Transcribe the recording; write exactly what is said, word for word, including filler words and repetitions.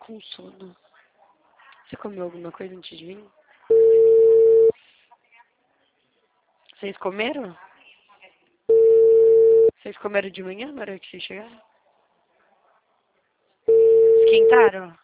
com sono. Você comeu alguma coisa antes de vir? Vocês comeram? Vocês comeram de manhã na hora que vocês chegaram? Esquentaram?